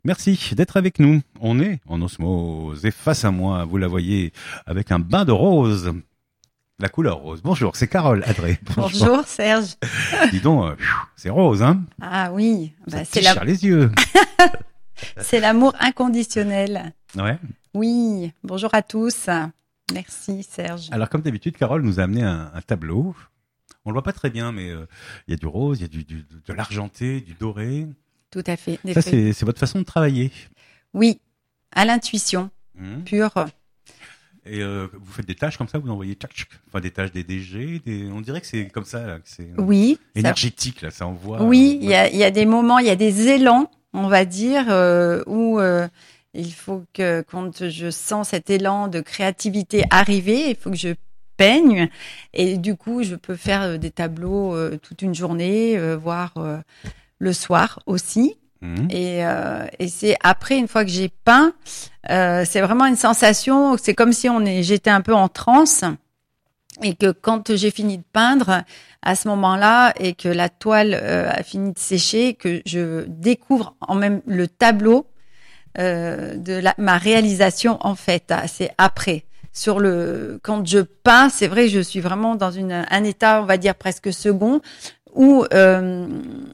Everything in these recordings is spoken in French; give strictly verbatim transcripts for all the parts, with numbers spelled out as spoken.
Merci d'être avec nous. On est en osmose et face à moi, vous la voyez, avec un bain de rose. La couleur rose. Bonjour, c'est Carole Adré. Bonjour, Bonjour Serge. Dis donc, euh, c'est rose, hein? Ah oui. Bah, ça c'est la... les yeux. C'est l'amour inconditionnel. Ouais. Oui. Bonjour à tous. Merci Serge. Alors comme d'habitude, Carole nous a amené un, un tableau. On le voit pas très bien, mais il euh, y a du rose, il y a du, du, de l'argenté, du doré. Tout à fait. Ça, c'est, c'est votre façon de travailler. Oui, à l'intuition mmh. pure. Et euh, vous faites des tâches comme ça, vous envoyez tchac, tchac, enfin des tâches des D G, des... on dirait que c'est comme ça, là, que c'est oui, énergétique, ça... là, ça envoie. Oui, il euh, ouais. y, a, y a des moments, il y a des élans, on va dire, euh, où euh, il faut que quand je sens cet élan de créativité arriver, il faut que je peigne, et du coup, je peux faire des tableaux euh, toute une journée, euh, voire euh, le soir aussi. Mmh. Et, euh, et c'est après, une fois que j'ai peint, euh, c'est vraiment une sensation, c'est comme si on est, j'étais un peu en transe, et que quand j'ai fini de peindre, à ce moment-là, et que la toile euh, a fini de sécher, que je découvre en même le tableau euh, de la, ma réalisation en fait, c'est après. Sur le, quand je peins, c'est vrai, je suis vraiment dans une, un état, on va dire presque second, où euh,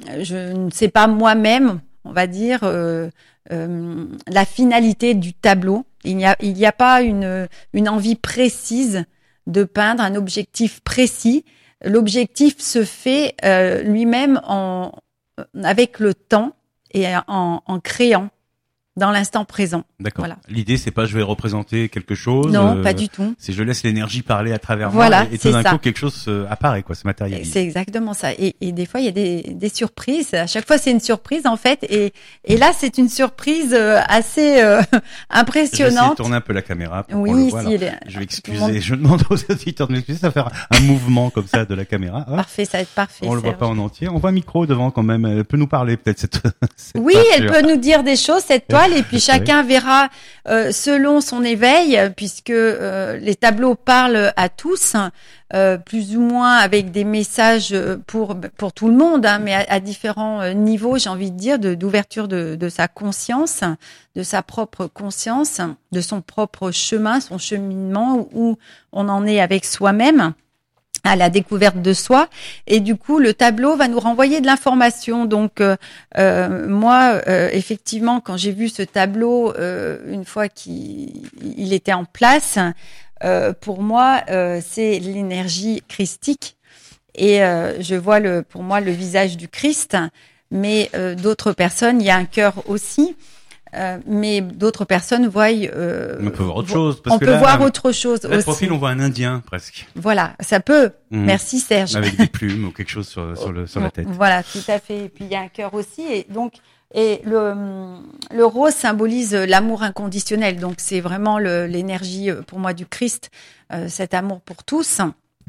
je ne sais pas moi-même, on va dire, euh, euh, la finalité du tableau. Il n'y a, il n'y a pas une, une envie précise de peindre, un objectif précis. L'objectif se fait euh, lui-même en, avec le temps et en, en créant dans l'instant présent. D'accord. Voilà. L'idée, c'est pas je vais représenter quelque chose. Non, euh, pas du tout. C'est je laisse l'énergie parler à travers voilà, moi et, et tout d'un ça. coup quelque chose euh, apparaît, quoi, se matérialise. C'est exactement ça. Et, et des fois, il y a des, des surprises. À chaque fois, c'est une surprise en fait. Et, et là, c'est une surprise euh, assez euh, impressionnante. Je vais essayer de tourner un peu la caméra pour oui, qu'on le voit. Si est... Je vais excuser. Monde... Je demande aux auditeurs de m'excuser, ça va faire un mouvement comme ça de la caméra. Hop. Parfait, ça va être parfait. On le voit pas en entier. On voit un micro devant quand même. Elle peut nous parler peut-être cette. cette oui, peinture. Elle peut nous dire des choses cette toile et puis chacun verra euh, selon son éveil, puisque euh, les tableaux parlent à tous, euh, plus ou moins avec des messages pour pour tout le monde, hein, mais à, à différents euh, niveaux, j'ai envie de dire, de, d'ouverture de, de sa conscience, de sa propre conscience, de son propre chemin, son cheminement, où on en est avec soi-même, à la découverte de soi, et du coup le tableau va nous renvoyer de l'information. Donc euh, euh, moi euh, effectivement quand j'ai vu ce tableau euh, une fois qu'il il était en place, euh, pour moi euh, c'est l'énergie christique et euh, je vois le pour moi le visage du Christ, mais euh, d'autres personnes, il y a un cœur aussi. Euh, mais d'autres personnes voient. Euh, on peut voir autre chose. Parce on que peut là, voir autre chose là, aussi. Le profil, on voit un Indien presque. Voilà, ça peut. Mmh. Merci Serge. Avec des plumes ou quelque chose sur, sur, le, sur la tête. Voilà, tout à fait. Et puis il y a un cœur aussi. Et donc, et le, le rose symbolise l'amour inconditionnel. Donc c'est vraiment le, l'énergie pour moi du Christ, euh, cet amour pour tous.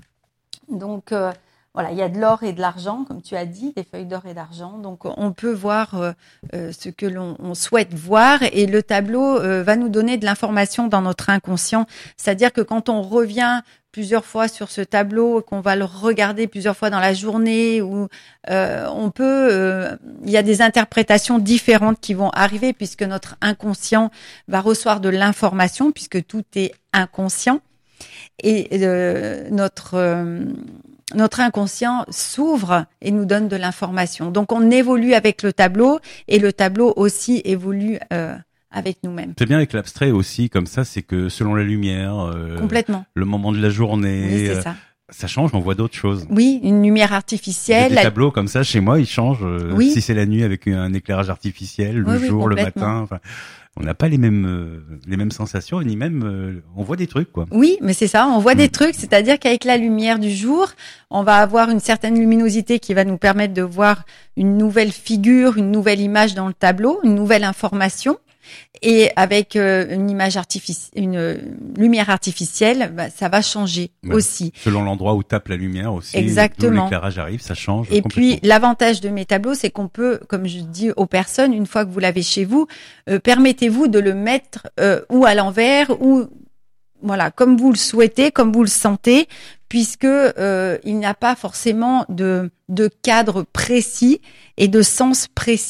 Donc euh, voilà, il y a de l'or et de l'argent, comme tu as dit, des feuilles d'or et d'argent. Donc, on peut voir euh, euh, ce que l'on on souhaite voir, et le tableau euh, va nous donner de l'information dans notre inconscient. C'est-à-dire que quand on revient plusieurs fois sur ce tableau, qu'on va le regarder plusieurs fois dans la journée, ou euh, on peut, euh, il y a des interprétations différentes qui vont arriver puisque notre inconscient va recevoir de l'information, puisque tout est inconscient, et euh, notre euh, Notre inconscient s'ouvre et nous donne de l'information. Donc, on évolue avec le tableau, et le tableau aussi évolue euh, avec nous-mêmes. C'est bien avec l'abstrait aussi, comme ça, c'est que selon la lumière, euh, complètement, le moment de la journée, oui, c'est ça. Euh, ça change, on voit d'autres choses. Oui, une lumière artificielle. Des la... tableaux comme ça, chez moi, ils changent. Euh, oui. Si c'est la nuit avec un éclairage artificiel, le oui, jour, oui, le matin. Enfin, on n'a pas les mêmes euh, les mêmes sensations, ni même euh, on voit des trucs, quoi. Oui, mais c'est ça, on voit mmh. des trucs, c'est-à-dire qu'avec la lumière du jour, on va avoir une certaine luminosité qui va nous permettre de voir une nouvelle figure, une nouvelle image dans le tableau, une nouvelle information. Et avec euh, une image artificielle, une euh, lumière artificielle, bah, ça va changer ouais. aussi. Selon l'endroit où tape la lumière aussi. Exactement. D'où l'éclairage arrive, ça change. Et puis l'avantage de mes tableaux, c'est qu'on peut, comme je dis aux personnes, une fois que vous l'avez chez vous, euh, permettez-vous de le mettre euh, ou à l'envers ou voilà, comme vous le souhaitez, comme vous le sentez, puisque euh, il n'y a pas forcément de de cadre précis et de sens précis.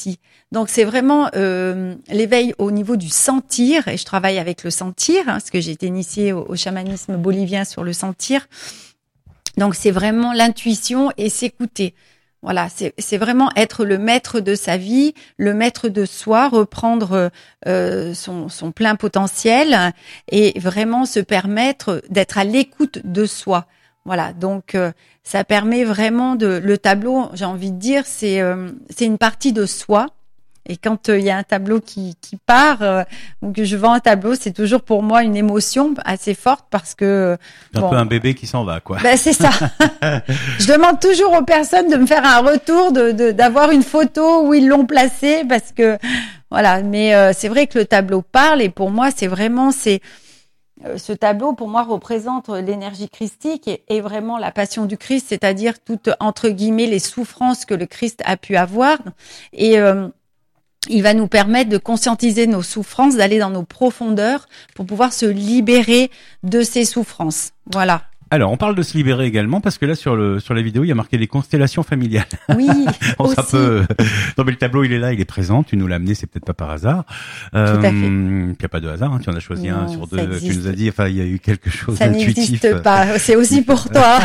Donc c'est vraiment euh, l'éveil au niveau du sentir, et je travaille avec le sentir, hein, parce que j'ai été initiée au, au chamanisme bolivien sur le sentir. Donc c'est vraiment l'intuition et s'écouter. Voilà, c'est, c'est vraiment être le maître de sa vie, le maître de soi, reprendre euh, son, son plein potentiel et vraiment se permettre d'être à l'écoute de soi. Voilà, donc euh, ça permet vraiment de. Le tableau, j'ai envie de dire, c'est euh, c'est une partie de soi. Et quand il euh, y a un tableau qui qui part euh, ou que je vends un tableau, c'est toujours pour moi une émotion assez forte parce que c'est bon, un peu un bébé qui s'en va, quoi. Ben c'est ça. Je demande toujours aux personnes de me faire un retour, de, de d'avoir une photo où ils l'ont placé parce que voilà. Mais euh, c'est vrai que le tableau parle et pour moi c'est vraiment c'est euh, ce tableau pour moi représente l'énergie christique et, et vraiment la passion du Christ, c'est-à-dire toutes entre guillemets les souffrances que le Christ a pu avoir et euh, il va nous permettre de conscientiser nos souffrances, d'aller dans nos profondeurs pour pouvoir se libérer de ces souffrances. Voilà. Alors, on parle de se libérer également parce que là, sur le sur la vidéo, il y a marqué les constellations familiales. Oui, on aussi. Un peu... Non, mais le tableau, il est là, il est présent. Tu nous l'as amené, c'est peut-être pas par hasard. Euh, Tout à fait. Il n'y a pas de hasard. Hein. Tu en as choisi non, un sur deux. existe. Tu nous as dit, enfin, il y a eu quelque chose ça d'intuitif. Ça n'existe pas. C'est aussi pour toi.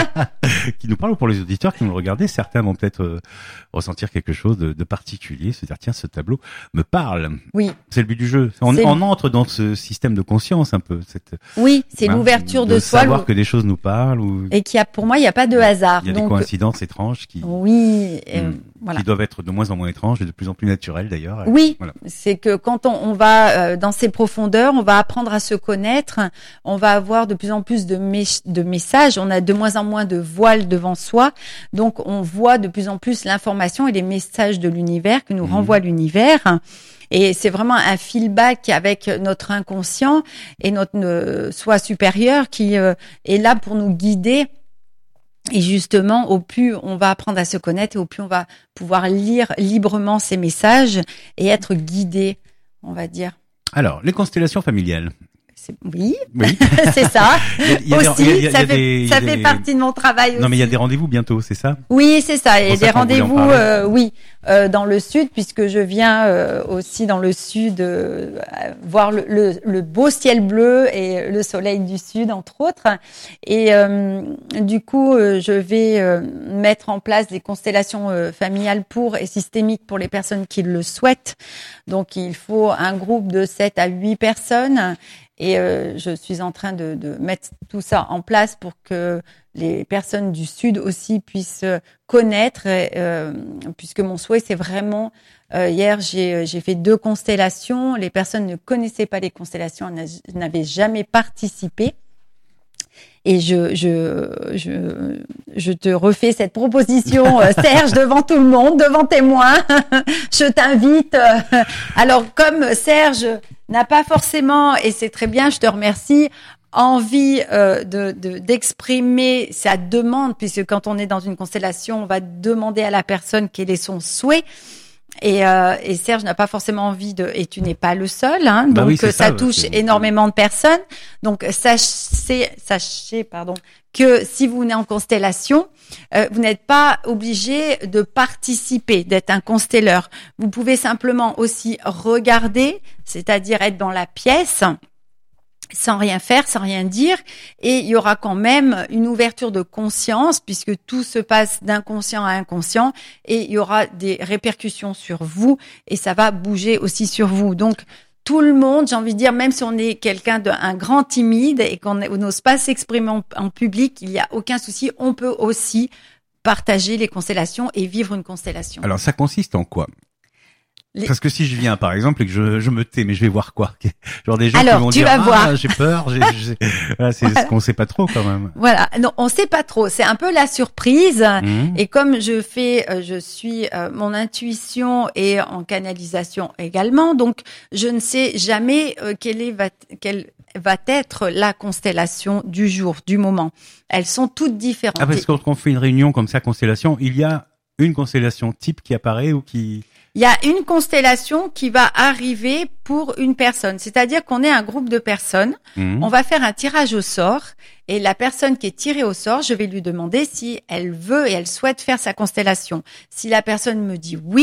Qui nous parle, ou pour les auditeurs qui nous regardaient, certains vont peut-être euh, ressentir quelque chose de, de particulier, se dire tiens, ce tableau me parle. Oui. C'est le but du jeu. On, on entre dans ce système de conscience un peu. Cette, oui, c'est hein, l'ouverture de, de soi. Savoir que des choses nous parlent. Ou... Et qu'il y a, pour moi, il n'y a pas de hasard. Il y a donc... des coïncidences étranges qui. Oui. Euh, hum, voilà. Qui doivent être de moins en moins étranges et de plus en plus naturelles d'ailleurs. Oui. Voilà. C'est que quand on, on va euh, dans ces profondeurs, on va apprendre à se connaître. On va avoir de plus en plus de, mé- de messages. On a de moins en moins de voiles devant soi. Donc, on voit de plus en plus l'information et les messages de l'univers que nous mmh. renvoie l'univers. Et c'est vraiment un feedback avec notre inconscient et notre euh, soi supérieur qui euh, est là pour nous guider. Et justement, au plus on va apprendre à se connaître et au plus on va pouvoir lire librement ces messages et être guidé, on va dire. Alors, les constellations familiales. C'est... Oui, oui. c'est ça. Il y a, il y a aussi, des, il y a, ça, il y a fait, des, ça il y a fait des... partie de mon travail aussi. Non, mais il y a des rendez-vous bientôt, c'est ça? Oui, c'est ça. Il y a des ça rendez-vous, euh, oui, euh, dans le sud, puisque je viens euh, aussi dans le sud euh, voir le, le, le beau ciel bleu et le soleil du sud, entre autres. Et euh, du coup, euh, je vais euh, mettre en place des constellations euh, familiales pour et systémiques pour les personnes qui le souhaitent. Donc, il faut un groupe de sept à huit personnes. Et euh, je suis en train de, de mettre tout ça en place pour que les personnes du Sud aussi puissent connaître, euh, puisque mon souhait, c'est vraiment... Euh, hier, j'ai, j'ai fait deux constellations. Les personnes ne connaissaient pas les constellations, elles n'avaient jamais participé. Et je, je, je, je te refais cette proposition, euh, Serge, devant tout le monde, devant témoins. Je t'invite. Euh, alors, comme Serge n'a pas forcément, et c'est très bien, je te remercie, envie euh, de, de d'exprimer sa demande, puisque quand on est dans une constellation, on va demander à la personne quel est son souhait. Et, euh, et Serge n'a pas forcément envie de, et tu n'es pas le seul, hein, bah donc oui, ça, ça touche c'est... énormément de personnes. Donc sachez, sachez, pardon, que si vous venez en constellation, euh, vous n'êtes pas obligé de participer, d'être un constelleur. Vous pouvez simplement aussi regarder, c'est-à-dire être dans la pièce, sans rien faire, sans rien dire, et il y aura quand même une ouverture de conscience puisque tout se passe d'inconscient à inconscient et il y aura des répercussions sur vous et ça va bouger aussi sur vous. Donc tout le monde, j'ai envie de dire, même si on est quelqu'un d'un grand timide et qu'on n'ose pas s'exprimer en, en public, il n'y a aucun souci, on peut aussi partager les constellations et vivre une constellation. Alors ça consiste en quoi ? Les... Parce que si je viens, par exemple, et que je, je me tais, mais je vais voir quoi? Genre des gens Alors, qui vont tu dire, vas ah, voir. j'ai peur, j'ai, j'ai... Voilà, c'est voilà. Ce qu'on sait pas trop quand même. Voilà, non, on sait pas trop. C'est un peu la surprise. Mmh. Et comme je fais, je suis, euh, mon intuition est en canalisation également, donc je ne sais jamais euh, quelle est va, quelle va être la constellation du jour, du moment. Elles sont toutes différentes. Ah, parce que quand on fait une réunion comme ça, constellation, il y a une constellation type qui apparaît ou qui... Il y a une constellation qui va arriver pour une personne. C'est-à-dire qu'on est un groupe de personnes. Mmh. On va faire un tirage au sort. Et la personne qui est tirée au sort, je vais lui demander si elle veut et elle souhaite faire sa constellation. Si la personne me dit oui,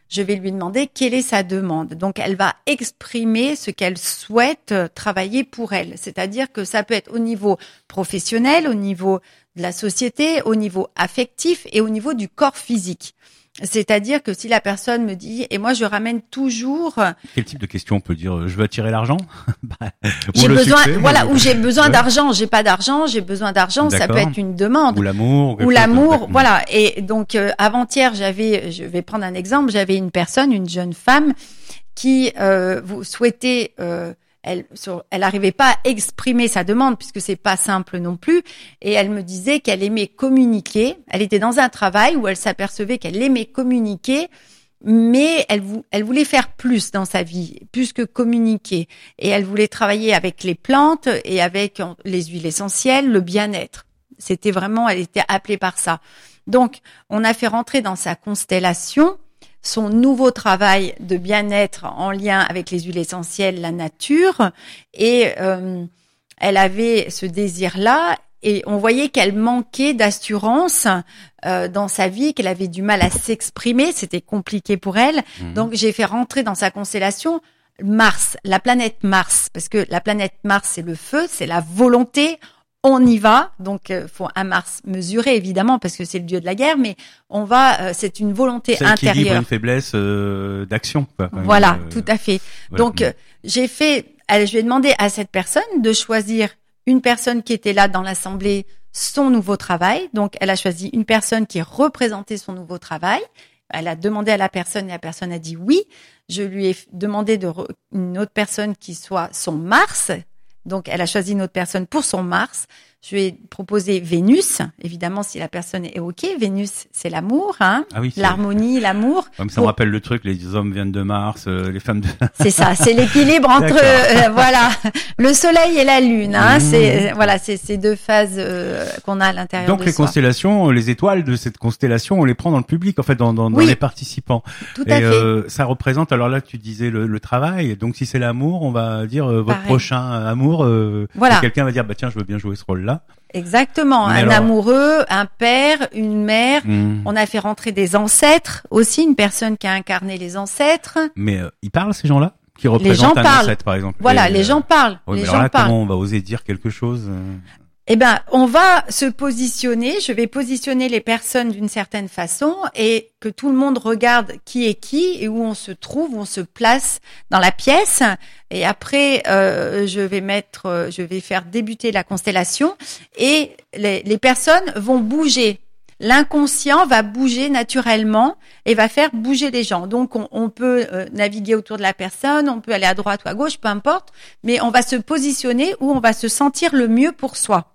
je vais lui demander quelle est sa demande. Donc, elle va exprimer ce qu'elle souhaite travailler pour elle. C'est-à-dire que ça peut être au niveau professionnel, au niveau de la société, au niveau affectif et au niveau du corps physique. C'est-à-dire que si la personne me dit, et moi je ramène toujours. Quel type de question on peut dire? Je veux attirer l'argent. bah, j'ai besoin, succès, voilà, ou... ou j'ai besoin ouais. d'argent. J'ai pas d'argent, j'ai besoin d'argent. D'accord. Ça peut être une demande. Ou l'amour. Ou l'amour, voilà. Et donc euh, avant-hier, j'avais, je vais prendre un exemple. J'avais une personne, une jeune femme, qui euh, vous souhaitait. Euh, Elle, sur, elle n'arrivait pas à exprimer sa demande puisque c'est pas simple non plus. Et elle me disait qu'elle aimait communiquer. Elle était dans un travail où elle s'apercevait qu'elle aimait communiquer, mais elle, elle voulait faire plus dans sa vie, plus que communiquer. Et elle voulait travailler avec les plantes et avec les huiles essentielles, le bien-être. C'était vraiment, elle était appelée par ça. Donc, on a fait rentrer dans sa constellation son nouveau travail de bien-être en lien avec les huiles essentielles, la nature, et euh, elle avait ce désir-là, et on voyait qu'elle manquait d'assurance euh, dans sa vie, qu'elle avait du mal à s'exprimer, c'était compliqué pour elle. Mmh. Donc j'ai fait rentrer dans sa constellation Mars, la planète Mars, parce que la planète Mars, c'est le feu, c'est la volonté. On y va, donc euh, faut un Mars mesuré évidemment parce que c'est le dieu de la guerre, mais on va, euh, c'est une volonté c'est intérieure. C'est une faiblesse euh, d'action. Quoi, voilà, euh, tout à fait. Voilà. Donc euh, j'ai fait, je lui ai demandé à cette personne de choisir une personne qui était là dans l'assemblée, son nouveau travail. Donc elle a choisi une personne qui représentait son nouveau travail. Elle a demandé à la personne et la personne a dit oui. Je lui ai demandé de re... une autre personne qui soit son Mars. Donc, elle a choisi une autre personne pour son Mars. Je lui ai proposé Vénus. Évidemment, si la personne est OK. Vénus, c'est l'amour, hein. Ah oui, c'est... l'harmonie, l'amour. Comme ça, on rappelle le truc, les hommes viennent de Mars, euh, les femmes de... C'est ça, c'est l'équilibre entre, euh, voilà, le soleil et la lune, hein. Mmh. C'est, voilà, c'est ces deux phases euh, qu'on a à l'intérieur Donc, de les soi. constellations, les étoiles de cette constellation, on les prend dans le public, en fait, dans, dans, dans oui. les participants. Tout et à fait. Euh, ça représente, alors là, tu disais le, le travail. Donc, si c'est l'amour, on va dire euh, votre Pareil. prochain amour. Euh, voilà. Quelqu'un va dire, bah tiens, je veux bien jouer ce rôle-là. Exactement, Mais un alors... amoureux, un père, une mère. Mmh. On a fait rentrer des ancêtres aussi, une personne qui a incarné les ancêtres. Mais euh, ils parlent ces gens-là, qui représentent les gens un parlent. ancêtre, par exemple. Voilà, Et, les euh... gens parlent. Ouais, les mais gens alors là, parlent. comment on va oser dire quelque chose euh... Eh ben, on va se positionner. Je vais positionner les personnes d'une certaine façon et que tout le monde regarde qui est qui et où on se trouve, où on se place dans la pièce. Et après, euh, je vais mettre, je vais faire débuter la constellation et les, les personnes vont bouger. L'inconscient va bouger naturellement et va faire bouger les gens. Donc, on, on peut euh, naviguer autour de la personne, on peut aller à droite ou à gauche, peu importe, mais on va se positionner où on va se sentir le mieux pour soi.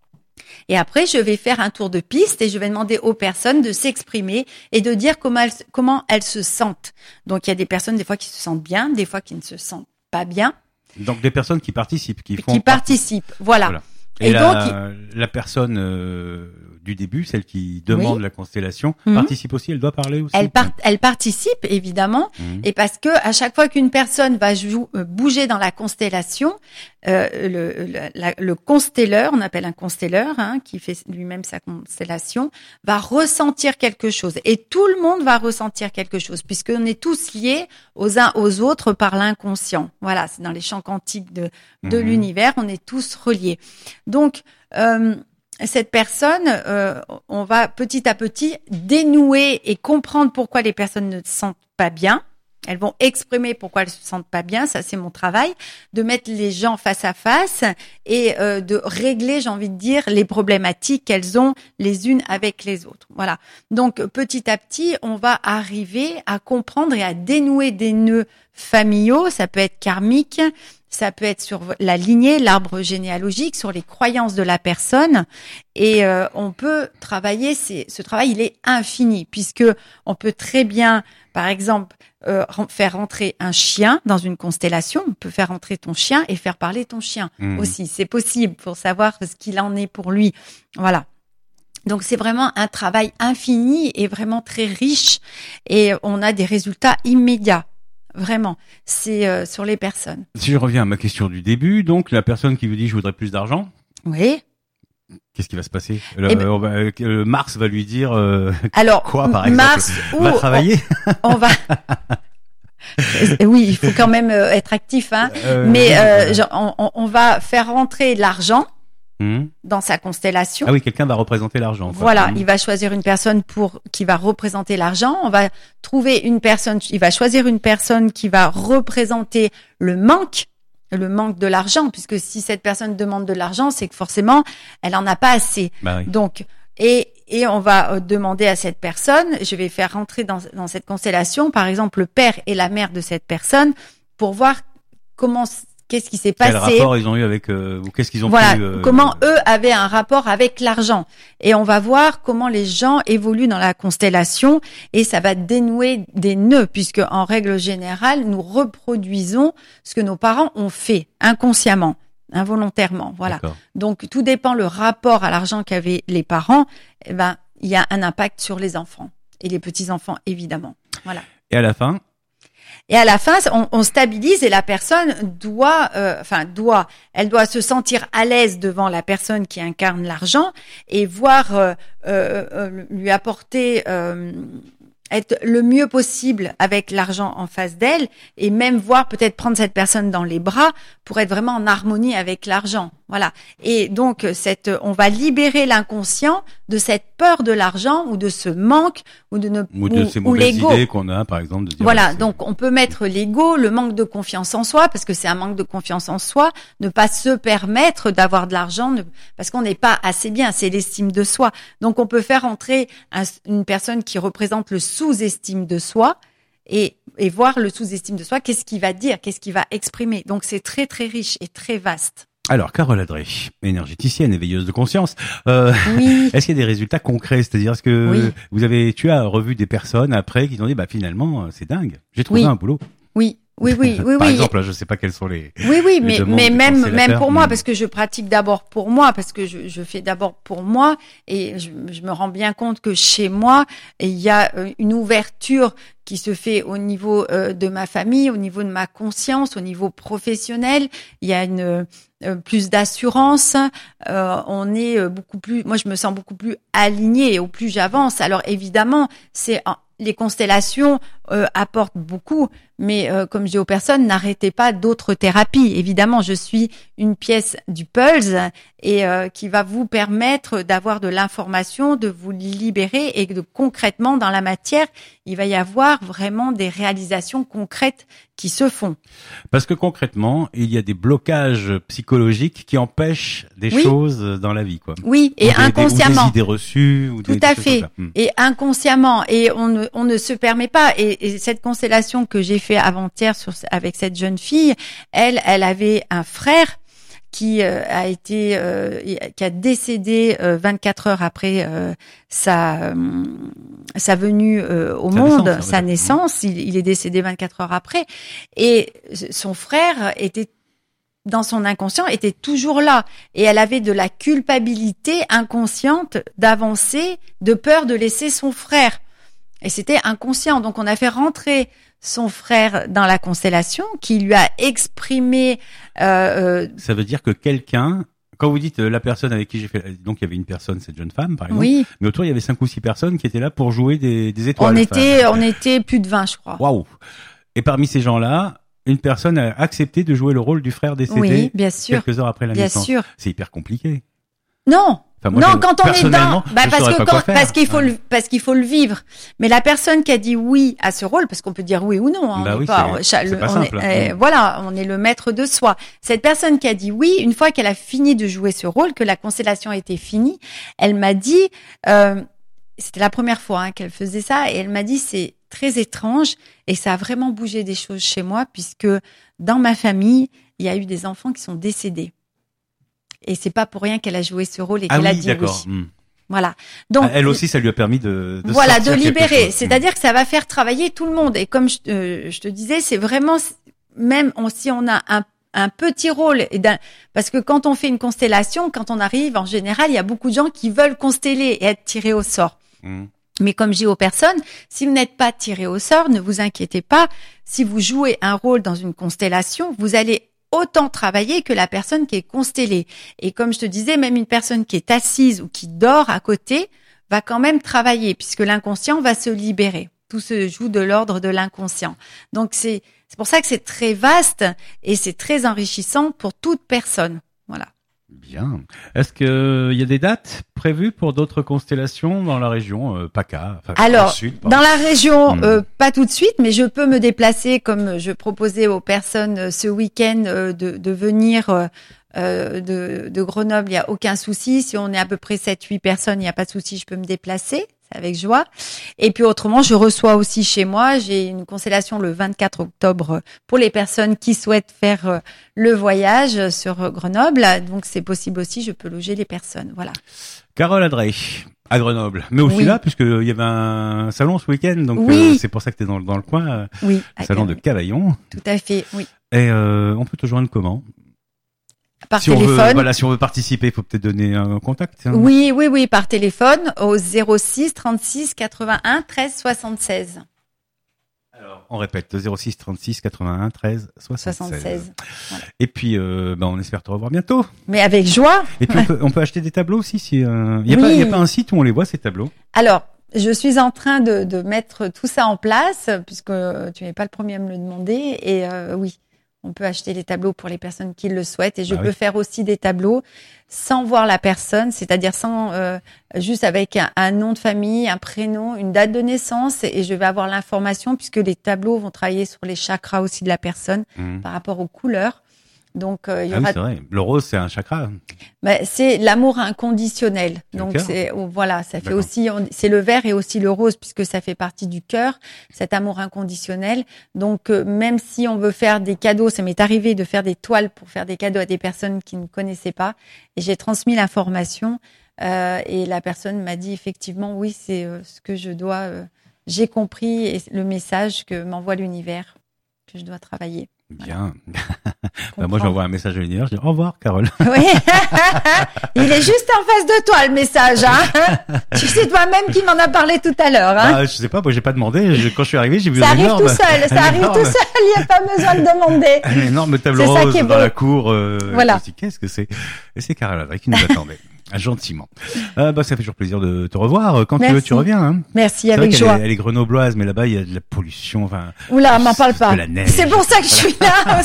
Et après, je vais faire un tour de piste et je vais demander aux personnes de s'exprimer et de dire comment elles, comment elles se sentent. Donc, il y a des personnes, des fois, qui se sentent bien, des fois, qui ne se sentent pas bien. Donc, des personnes qui participent, qui font... Qui participent, voilà. voilà. Et, et la, donc, il... la personne euh, du début, celle qui demande oui. la constellation, mmh. participe aussi, elle doit parler aussi. Elle, part, elle participe, évidemment, mmh. et parce que à chaque fois qu'une personne va jou- bouger dans la constellation, euh, le, le, la, le constelleur, on appelle un constelleur, hein, qui fait lui-même sa constellation, va ressentir quelque chose. Et tout le monde va ressentir quelque chose, puisqu'on est tous liés aux uns aux autres par l'inconscient. Voilà, c'est dans les champs quantiques de, de mmh. l'univers, on est tous reliés. Donc, euh, cette personne, euh, on va petit à petit dénouer et comprendre pourquoi les personnes ne se sentent pas bien. Elles vont exprimer pourquoi elles se sentent pas bien. Ça, c'est mon travail, de mettre les gens face à face et euh, de régler, j'ai envie de dire, les problématiques qu'elles ont les unes avec les autres. Voilà. Donc, petit à petit, on va arriver à comprendre et à dénouer des nœuds familiaux. Ça peut être karmique. Ça peut être sur la lignée, l'arbre généalogique, sur les croyances de la personne, et euh, on peut travailler. C'est, ce travail, il est infini puisque on peut très bien, par exemple, euh, faire rentrer un chien dans une constellation. On peut faire rentrer ton chien et faire parler ton chien mmh. aussi. C'est possible pour savoir ce qu'il en est pour lui. Voilà. Donc c'est vraiment un travail infini et vraiment très riche, et on a des résultats immédiats. Vraiment, c'est euh, sur les personnes. Si je reviens à ma question du début, donc la personne qui vous dit je voudrais plus d'argent. Oui. Qu'est-ce qui va se passer? Le, Eh ben, on va, le Mars va lui dire euh, alors, quoi, par exemple? Mars, Va travailler. On, on va. Oui, il faut quand même être actif, hein. Euh, Mais oui, euh, voilà. genre, on, on va faire rentrer l'argent Hum. dans sa constellation. Ah oui, quelqu'un va représenter l'argent. quoi. Voilà, Hum. il va choisir une personne pour qui va représenter l'argent. On va trouver une personne, il va choisir une personne qui va représenter le manque, le manque de l'argent, puisque si cette personne demande de l'argent, c'est que forcément, elle en a pas assez. Bah oui. Donc, et et on va demander à cette personne, je vais faire rentrer dans dans cette constellation, par exemple, le père et la mère de cette personne, pour voir comment qu'est-ce qui s'est passé. Quel rapport ils ont eu avec euh, ou qu'est-ce qu'ils ont Voilà, pu euh, comment eux avaient un rapport avec l'argent. Et on va voir comment les gens évoluent dans la constellation et ça va dénouer des nœuds puisque en règle générale, nous reproduisons ce que nos parents ont fait inconsciemment, involontairement. Voilà. D'accord. Donc tout dépend le rapport à l'argent qu'avaient les parents, eh ben il y a un impact sur les enfants et les petits-enfants évidemment. Voilà. Et à la fin, Et à la fin, on, on stabilise et la personne doit, euh, enfin doit, elle doit se sentir à l'aise devant la personne qui incarne l'argent et voir euh, euh, euh, lui apporter, euh, être le mieux possible avec l'argent en face d'elle et même voir peut-être prendre cette personne dans les bras pour être vraiment en harmonie avec l'argent. Voilà. Et donc cette, on va libérer l'inconscient de cette peur de l'argent ou de ce manque ou de ne ou de ou, ces ou mauvaises l'ego. idées qu'on a, par exemple, de dire. Voilà, bah, c'est- donc on peut mettre l'ego, le manque de confiance en soi, parce que c'est un manque de confiance en soi, ne pas se permettre d'avoir de l'argent, ne- parce qu'on n'est pas assez bien, c'est l'estime de soi. Donc on peut faire entrer un- une personne qui représente le sous-estime de soi et, et voir le sous-estime de soi, qu'est-ce qu'il va dire, qu'est-ce qu'il va exprimer. Donc c'est très très riche et très vaste. Alors, Carole Adré, énergéticienne et veilleuse de conscience, euh, Oui. est-ce qu'il y a des résultats concrets? C'est-à-dire, est-ce que Oui. vous avez, tu as revu des personnes après qui t'ont dit, bah finalement, c'est dingue, j'ai trouvé Oui. un boulot. Oui, oui, oui, oui, Par oui. exemple, là, je sais pas quels sont les. Oui, oui, les mais, demandes mais que même, pensez la même faire. pour moi, Mm. parce que je pratique d'abord pour moi, parce que je, je fais d'abord pour moi, et je, je me rends bien compte que chez moi, il y a euh, une ouverture qui se fait au niveau euh, de ma famille, au niveau de ma conscience, au niveau professionnel. Il y a une euh, plus d'assurance. Euh, on est euh, beaucoup plus. Moi, je me sens beaucoup plus alignée au plus j'avance. Alors évidemment, c'est en- les constellations euh, apportent beaucoup, mais euh, comme je dis aux personnes, n'arrêtez pas d'autres thérapies. Évidemment, je suis une pièce du puzzle et euh, qui va vous permettre d'avoir de l'information, de vous libérer et de concrètement dans la matière, il va y avoir vraiment des réalisations concrètes qui se font. Parce que concrètement, il y a des blocages psychologiques qui empêchent des Oui. choses dans la vie, quoi. Oui, Ou et des- des- inconsciemment. Ou des idées reçues. Ou Tout des, des à choses fait. comme ça. Mm. Et inconsciemment. Et on ne, on ne se permet pas. Et, et cette constellation que j'ai fait avant-hier sur, avec cette jeune fille, elle, elle avait un frère qui euh, a été, euh, qui a décédé euh, vingt-quatre heures après euh, sa euh, sa venue euh, au Sa monde, naissance, sa ouais. naissance. Il, il est décédé vingt-quatre heures après. Et son frère était dans son inconscient était toujours là et elle avait de la culpabilité inconsciente d'avancer, de peur de laisser son frère. Et c'était inconscient. Donc on a fait rentrer son frère dans la constellation qui lui a exprimé euh, euh, Ça veut dire que quelqu'un, quand vous dites euh, la personne avec qui j'ai fait, donc il y avait une personne, cette jeune femme, par exemple, oui, mais autour il y avait cinq ou six personnes qui étaient là pour jouer des, des étoiles. on était Enfin, on était plus de vingt, je crois. Waouh. Et parmi ces gens-là, une personne a accepté de jouer le rôle du frère décédé Oui, bien sûr. quelques heures après la Bien naissance. sûr. C'est hyper compliqué. Non. Enfin, moi, non, je- quand on est personnellement, dans, bah je parce saurais que pas quoi quand, faire. parce qu'il faut Ouais. le, parce qu'il faut le vivre. Mais la personne qui a dit oui à ce rôle, parce qu'on peut dire oui ou non, hein, Bah on oui, est pas, c'est- cha- c'est le- pas on simple, est, hein. euh, voilà, on est le maître de soi. Cette personne qui a dit oui, une fois qu'elle a fini de jouer ce rôle, que la constellation était finie, elle m'a dit, euh, c'était la première fois hein, qu'elle faisait ça, et elle m'a dit c'est très étrange et ça a vraiment bougé des choses chez moi puisque dans ma famille il y a eu des enfants qui sont décédés. Et c'est pas pour rien qu'elle a joué ce rôle et Ah qu'elle a oui, dit d'accord. oui. Hmm. Voilà. Donc Elle aussi, ça lui a permis de, de voilà, de sortir quelque libérer. chose. C'est-à-dire que ça va faire travailler tout le monde. Et comme je, euh, je te disais, c'est vraiment même on, si on a un un petit rôle et d'un, parce que quand on fait une constellation, quand on arrive, en général, il y a beaucoup de gens qui veulent consteller et être tirés au sort. Hmm. Mais comme je dis aux personnes, si vous n'êtes pas tiré au sort, ne vous inquiétez pas. Si vous jouez un rôle dans une constellation, vous allez autant travailler que la personne qui est constellée. Et comme je te disais, même une personne qui est assise ou qui dort à côté va quand même travailler puisque l'inconscient va se libérer. Tout se joue de l'ordre de l'inconscient. Donc c'est c'est pour ça que c'est très vaste et c'est très enrichissant pour toute personne. Voilà. Bien. Est-ce que il y a des dates prévues pour d'autres constellations dans la région euh, PACA, enfin, Alors, dans, le sud, dans la région, Mmh. euh, pas tout de suite, mais je peux me déplacer comme je proposais aux personnes euh, ce week-end euh, de, de venir euh, euh, de, de Grenoble. Il n'y a aucun souci. Si on est à peu près sept huit personnes, il n'y a pas de souci, je peux me déplacer. C'est avec joie. Et puis autrement, je reçois aussi chez moi. J'ai une constellation le vingt-quatre octobre pour les personnes qui souhaitent faire euh, le voyage sur Grenoble. Donc c'est possible aussi, je peux loger les personnes. Voilà. Carole Adré, à Grenoble, mais aussi Oui. là, puisqu'il y avait un salon ce week-end, donc Oui. euh, c'est pour ça que tu es dans, dans le coin, euh, Oui. le salon de Cavaillon. Tout à fait, oui. Et euh, on peut te joindre comment? Par si on téléphone. veut, voilà, si on veut participer, il faut peut-être donner un contact. Hein. Oui, oui, oui, par téléphone au zéro six trente-six quatre-vingt-un treize soixante-seize. Alors, on répète, zéro six trente-six quatre-vingt-un treize soixante-seize. soixante-seize. Voilà. Et puis, euh, ben, on espère te revoir bientôt. Mais avec joie. Et puis, on peut, on peut acheter des tableaux aussi. Si, euh, il y a Oui. pas, il y a pas un site où on les voit ces tableaux. Alors, je suis en train de, de mettre tout ça en place, puisque tu n'es pas le premier à me le demander. Et euh, oui, on peut acheter des tableaux pour les personnes qui le souhaitent. Et je Bah peux oui. faire aussi des tableaux sans voir la personne, c'est-à-dire sans euh, juste avec un, un nom de famille, un prénom, une date de naissance. Et je vais avoir l'information, puisque les tableaux vont travailler sur les chakras aussi de la personne Mmh. par rapport aux couleurs. Donc, euh, il y Ah oui, aura c'est vrai. Le rose, c'est un chakra. Ben, c'est l'amour inconditionnel. Le Donc cœur. c'est oh, voilà, ça fait D'accord. aussi on- c'est le vert et aussi le rose puisque ça fait partie du cœur, cet amour inconditionnel. Donc euh, même si on veut faire des cadeaux, ça m'est arrivé de faire des toiles pour faire des cadeaux à des personnes qui ne connaissaient pas et j'ai transmis l'information euh, et la personne m'a dit effectivement oui, c'est euh, ce que je dois euh, j'ai compris et le message que m'envoie l'univers que je dois travailler. Bien. Bah, moi, Comprendre. j'envoie un message à l'univers. Je dis au revoir, Carole. Oui, il est juste en face de toi le message. Hein tu sais toi-même qui m'en a parlé tout à l'heure. Hein Bah, je sais pas, moi, j'ai pas demandé. Je- quand je suis arrivé, j'ai vu ça un arrive énorme, tout seul, ça un arrive énorme- tout seul. Il n'y a pas besoin de demander. un énorme tableau C'est ça rose qui est dans beau. la cour. Euh, Voilà. Je me suis dit, qu'est-ce que c'est? Et c'est Carole Adré qui nous attendait. Gentiment. Euh, bah, ça fait toujours plaisir de te revoir. Quand tu Merci. veux, tu reviens. Hein. Merci, C'est vrai avec qu'elle joie. est, elle est grenobloise, mais là-bas, il y a de la pollution. Enfin, Oula, m'en parle de pas. la neige. C'est pour ça que je suis là.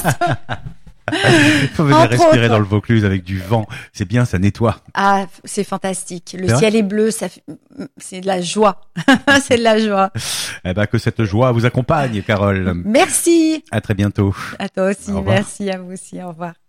il faut venir Entre respirer autres. dans le Vaucluse avec du vent. C'est bien, ça nettoie. Ah, c'est fantastique. Le C'est vrai ciel est bleu, ça fait... c'est de la joie. c'est de la joie. Eh ben, que cette joie vous accompagne, Carole. Merci. À très bientôt. À toi aussi. Au revoir. Merci à vous aussi. Au revoir.